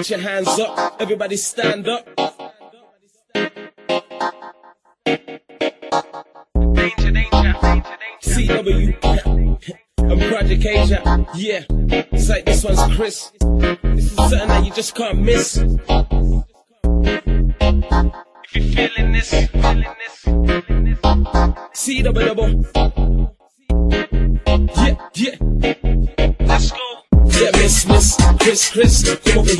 Put your hands up, everybody stand up. Danger, danger, danger, danger. CW, I'm Project Asia. Yeah, it's like this one's Chris. This is something that you just can't miss. If you're feeling this, CW. Yeah, yeah. Let's go. Yeah, Miss, Chris, come over here.